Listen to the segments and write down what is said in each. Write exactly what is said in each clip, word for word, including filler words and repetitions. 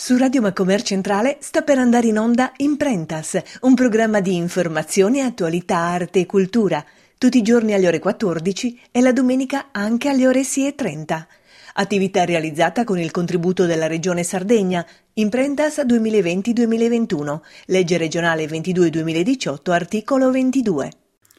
Su Radio Macomer Centrale sta per andare in onda Imprentas, un programma di informazione, attualità, arte e cultura, tutti i giorni alle ore quattordici e la domenica anche alle ore sei e trenta. Attività realizzata con il contributo della Regione Sardegna, Imprentas duemilaventi duemilaventuno, legge regionale ventidue duemiladiciotto, articolo ventidue.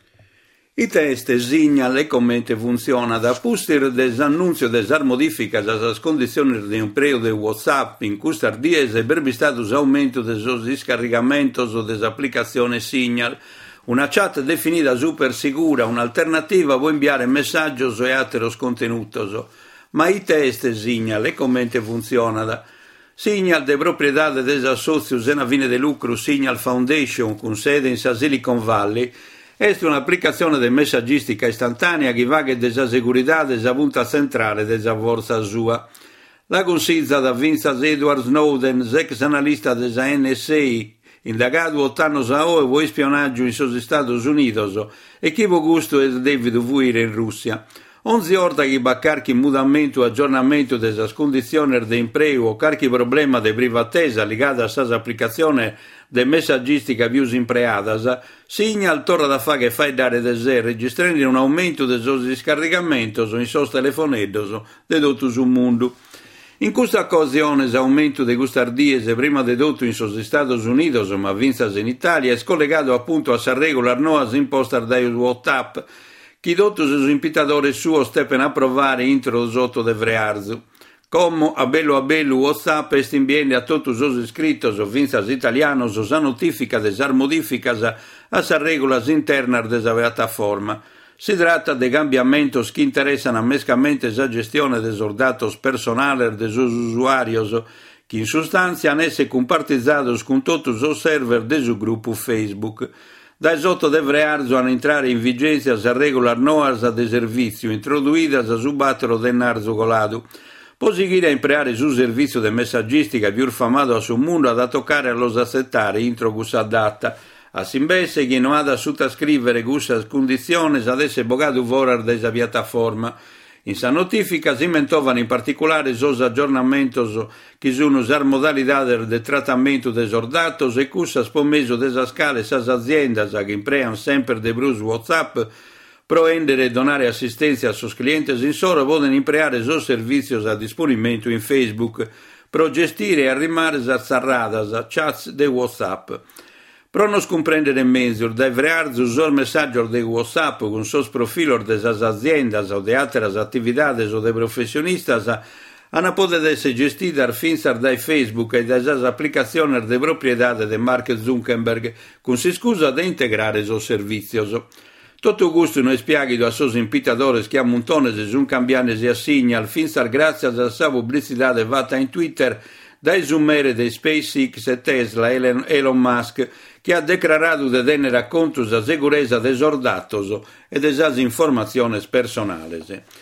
I test segnal e come funziona da pustir des annunzio des modificas as condizioni di impreo de WhatsApp in custar dies e berbistatus aumento des scaricamentos o des applicazione Signal. Una chat definita super sicura, un'alternativa a inviare messaggios e altros contenutos. Ma i test Signal e come funziona da Signal de propriedade des associus en avine de lucru Signal Foundation con sede in Silicon Valley. È un'applicazione di messaggistica istantanea che va che della segurità della punta centrale della forza sua. La consiglia da Vince Edward Snowden, ex analista della N S A, indagato otto anni fa e vuoi spionaggio in Stati Uniti e chi può gusto è David Vuir in Russia. Ogni volta che va qualche mutamento o aggiornamento delle condizioni di imprego o qualche problema di privatezza legato a questa applicazione de messaggistica più impreadas, Signal torna da fare che fai dare de sé, registrando un aumento dei suoi scaricamenti in suoi telefonellos de tutto sul mondo. In questa occasione, l'aumento di custardiese prima di tutto in suoi Stati Uniti, ma vinzas in Italia, è collegato appunto a sa regola noas imposta dai WhatsApp, che tutti i impitatori suo steppen a provare introdotto de vrearzu. Come a bello a bello WhatsApp est inviene a tutti os iscritos o vinzas italianos sa notifica de sar modificas a sa reglas internas de sa piattaforma. Si tratta de cambiamentos che interessano mescamente sa gestione des datos personales de sus usuarios, che in sostanza han esse compartizzados con tutti os server de su gruppo Facebook. Dai sotto devrearzo a entrare in vigenza sa regola noas de servizio introduidas a su battero denarzo colado. Può seguire a impreare su servizio de messaggistica più famato a su mondo da toccare allo accettare intro gussa data. A simbesse che non ha da sottoscrivere gussa condizioni ad essere bogato vorar desa piattaforma. In sa notifica si mentovano in particolare sos aggiornamentos che sono usar modalità de trattamento des datos e cussa spomeso desa scale sas aziendas che imprean sempre de brus WhatsApp proendere e donare assistenza a sus clientes in soro voden impreare sos servicios a disponimento in Facebook, pro gestire e arrimare zazzarradas a chats de WhatsApp. Pro nos comprendere meglio, da vrear sus messaggio de WhatsApp con sos profilos de sas aziendas o de altres attividades o de professionistas ana poder essere gestita finsar dai Facebook e da sas applicazioni de propriedade de Mark Zuckerberg con si scusa de integrare sos servizios. Tutto gusto non è spiagito a sos impitadores che a montones son cambianes e assigna al finsar grazie a sa pubblicità fatta in Twitter dai zoomere di SpaceX e Tesla Elon Musk che ha declarato di tenere a conto la sicurezza dei datos e delle informazioni personali.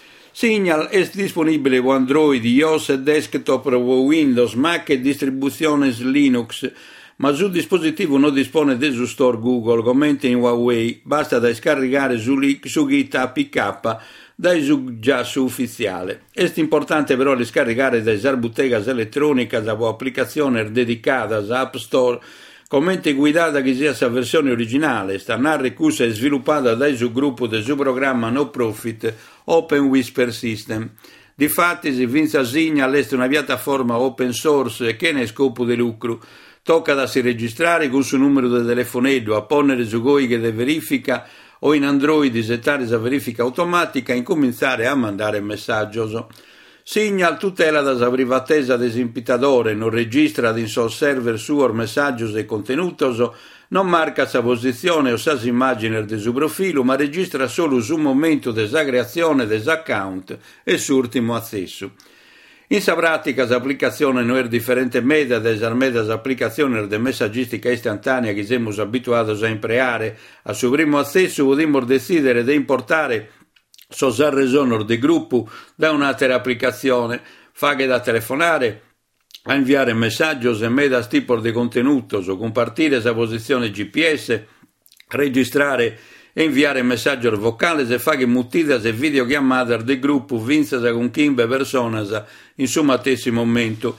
Signal è disponibile su Android, iOS e desktop o Windows, Mac e distribuzione Linux, ma sul dispositivo non dispone del suo store Google, come in Huawei, basta da scaricare su, su Git A P K dai su già su ufficiale. È importante però scaricare dai bottegas elettronica da applicazione dedicata a App Store, come guidata che sia sa versione originale, sta narre cussa è sviluppata dai su gruppo del suo programma no profit Open Whisper System. Difatti si vince a Signal è una piattaforma open source che ne scopo di lucro. Tocca da si registrare con suo numero di telefonello, a ponere su goi che de verifica o in Android settare la verifica automatica e incominciare a mandare messaggio. Signal tutela da sa privatezza des impitadore, non registra in suo server suo messaggio e contenutos, non marca sa posizione o sa immagine del suo profilo, ma registra solo su momento desa creazione des account e su ultimo accesso. In sa pratica, l'applicazione non è differente media delle medias applicazioni di messaggistica istantanea che siamo abituati a impreare. A suo primo accesso possiamo decidere di importare sos resonor di gruppo da un'altra applicazione, fa che da telefonare, a inviare messaggi e medias tipo di contenuto, o compartire sa posizione G P S, registrare e inviare messaggi vocali e fare mutidas e videochiamate del gruppo vinzas con quindici persone in suo stesso momento.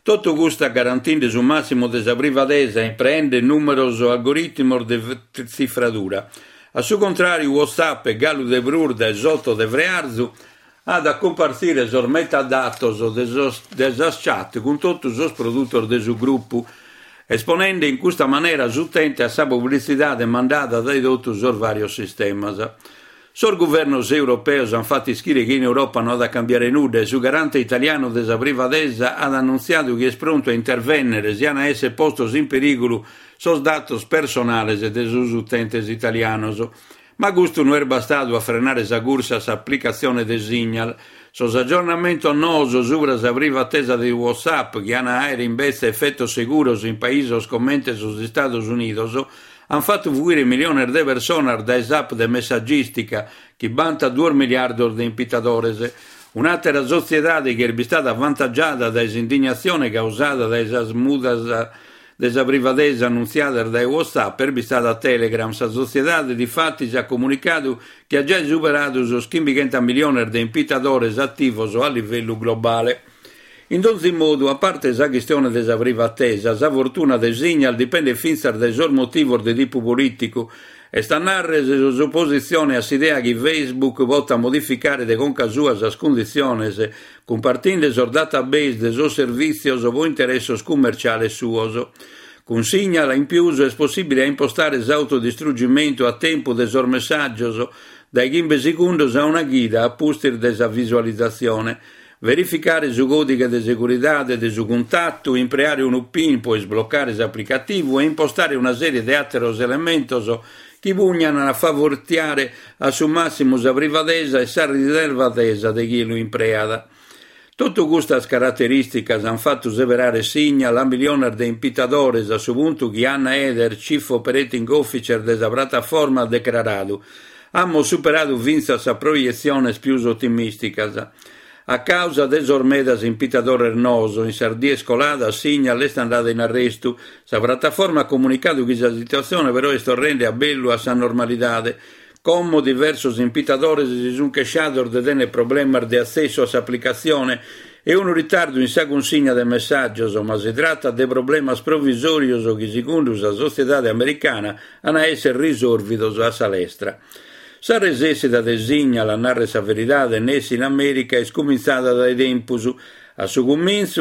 Tutto questo garantendo su massimo della privadezza e prende numeroso algoritmo di cifratura. A suo contrario, WhatsApp e Gallo de Brurda e Sotto de Vrearzu ad a compartire sos metadatos de sas chat con tutti i produttori del suo gruppo, esponendo in questa maniera l'utente a sa pubblicità demandata dai dotti sos vari sistemi. Sor governo europeo hanno fatto scrivere che in Europa non ha da cambiare nulla e su garante italiano della privadezza ha annunziato che è pronto a intervenire sia a essere posto in pericolo sos datos personales de sus utentes italianos. Ma questo non è bastato a frenare esa corsa sa applicazione de Signal. Sos aggiornamento noso sopra sa privatezza di WhatsApp che hanno aereo invece effetto sicuro in paesi come sus Stati Uniti hanno fatto fuggire milioni di persone da app de messaggistica che banta due miliardi di impitatori. Un'altra società che è stata avvantaggiata da indignazione causata da esas mudas della privatezza annunziata da WhatsApp è stata Telegram. La società di fatti ha comunicato che ha già superato i cinquecento milioni di impitatori attivi a livello globale. In ogni modo, a parte la questione della privatezza, la fortuna del Signal dipende finza dai suoi motivi di tipo politico e sta narre l'opposizione a l'idea che Facebook vota a modificare de conca sua le condizioni compartendo il database dei suoi servizi o interessi commerciali suoi. Con Signal in più è possibile impostare l'autodistruggimento a tempo dei suoi messaggi dai quindici secondi a una guida a postir della visualizzazione. Verificare su codice di sicurezza del suo contatto, impreare un PIN può sbloccare l'applicativo e impostare una serie di altri elementi che vogliono a favorire a suo massimo la privatezza e la riservatezza di chi lo impreada. Tutte queste caratteristiche hanno fatto severare Signal a milioni di impitatori a suo punto che Anna Eder, Chief Operating Officer della piattaforma, ha dichiarato «Abbiamo superato vinta la proiezione più ottimistica». A causa des ormedas impitador ernoso in Sardia scolada, Signal è andata in arresto. La piattaforma ha comunicato che la situazione però è tornando a bello a sa normalità. Come diversi impitatori si sono queixati di tenere problemi di accesso a applicazione e un ritardo in sa consegna dei messaggi, ma si tratta di problemi provvisori che secondo la società americana hanno essere risolviti a salestra. La resessa del Signal a narrare la verità nessi in America è scominciata dai tempus. A suo comincio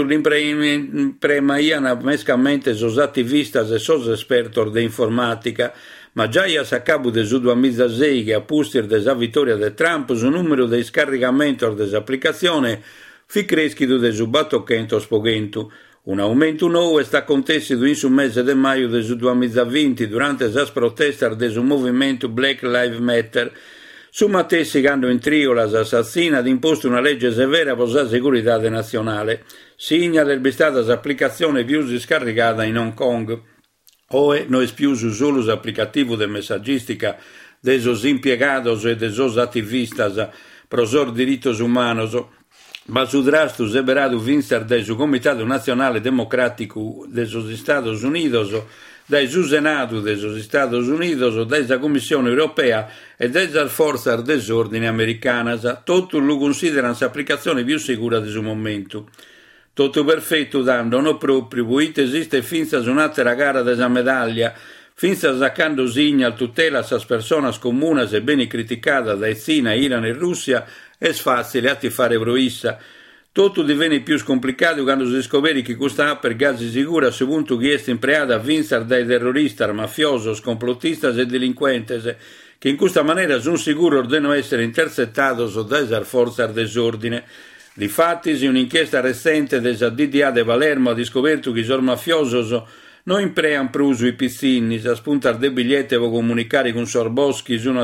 l'impremaiano mescamente sos attivisti e sos esperti di informatica, ma già a capo del duemilasei che a postir della vittoria di Trump il numero di scaricamenti dell'applicazione fu cresciuto del subattoccento spoghento. Un aumento nuovo è stato contesto in su mese di maggio del duemilaventi durante le proteste del movimento Black Lives Matter. Su Mattessi che hanno in trio la assassina ad imposto una legge severa per la sicurezza nazionale. Signal è stata l'applicazione più scaricata in Hong Kong. Ora non è più solo l'applicativo di messaggistica dei impiegati e dei attivisti per i diritti umani, ma su drasto separato vincer dal Comitato Nazionale Democratico degli Stati Uniti, dal Senato degli Stati Uniti, dalla Commissione Europea e dalle forze dell'ordine americane. Tutto lo considerano l'applicazione più sicura del suo momento. Tutto perfetto dando non proprio, poiché esiste finza un'altra gara della medaglia, finza saccando Signal tutela a persone comuni e ben criticata da Cina, Iran e Russia, è facile a fare proissa. Tutto diviene più complicato quando si scopre che questa app per gas sicura a suo punto che è impreata a vincere dai terroristi, mafiosi, complottisti e delinquenti, che in questa maniera sono sicuri devono essere intercettati dalle forze dell'ordine. Difatti, un'inchiesta recente della D D A di Palermo ha scoperto che i mafiosi non impreano più sui pizzini, a spuntare dei biglietti per comunicare con Sorboschi su una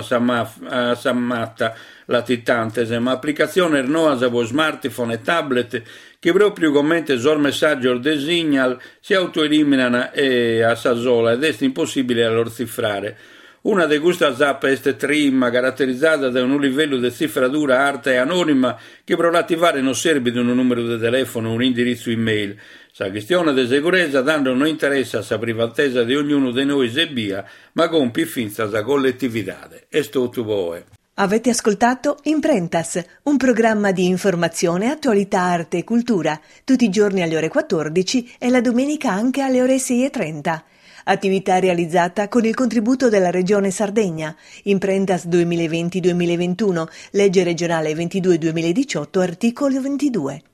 sammatta latitante, ma applicazione ernoasa per smartphone e tablet che proprio come il messaggio del Signal si autoeliminano a Sasola ed è impossibile a loro cifrare. Una di queste app è Trim, caratterizzata da un livello di cifratura alta e anonima che per attivare non serve di un numero di telefono o un indirizzo email. La questione di sicurezza tanto non interessa la privatezza di ognuno di noi e via, ma compie finza la collettività. È tutto voi. Avete ascoltato Imprentas, un programma di informazione, attualità, arte e cultura, tutti i giorni alle ore quattordici e la domenica anche alle ore sei e trenta. Attività realizzata con il contributo della Regione Sardegna. Imprentas duemilaventi duemilaventuno, legge regionale ventidue duemiladiciotto, articolo ventidue.